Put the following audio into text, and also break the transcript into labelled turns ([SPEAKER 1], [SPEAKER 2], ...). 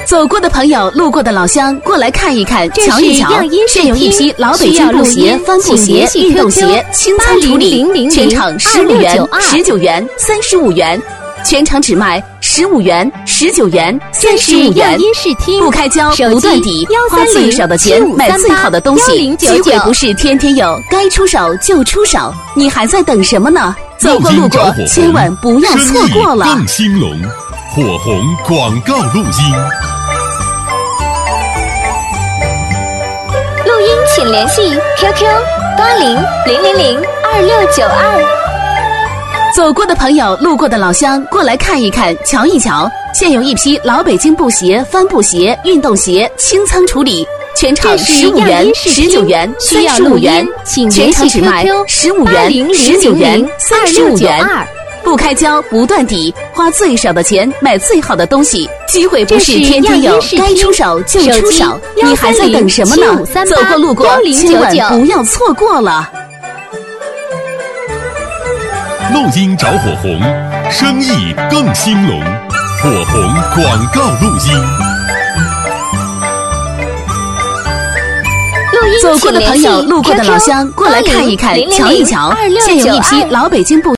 [SPEAKER 1] 走过的朋友，路过的老乡，过来看一看，瞧一瞧。现有一批老北京布鞋、帆布鞋、运动鞋，清仓处理，全场15元、19元、35元，全场只卖15元、19元、35元，不开胶，不断底，花最少的钱买最好的东西，机会不是天天有，该出手就出手，你还在等什么呢？走过路过，千万不要错过了。
[SPEAKER 2] 更兴隆，火红广告录音。
[SPEAKER 3] 录音请联系 QQ8000022692。
[SPEAKER 1] 走过的朋友，路过的老乡，过来看一看，瞧一瞧。现有一批老北京布鞋、帆布鞋、运动鞋，清仓处理，全场15元、19元、35元，全场只卖15元、19元、35元。不开胶，不断底，花最少的钱买最好的东西，机会不是天天有，该出手就出手，你还在等什么呢？走过路过，千万不要错过了。
[SPEAKER 2] 录音找火红，生意更兴隆，火红广告录音。
[SPEAKER 1] 走过的朋友，路过的老乡，过来看一看，瞧一瞧。现有一批老北京布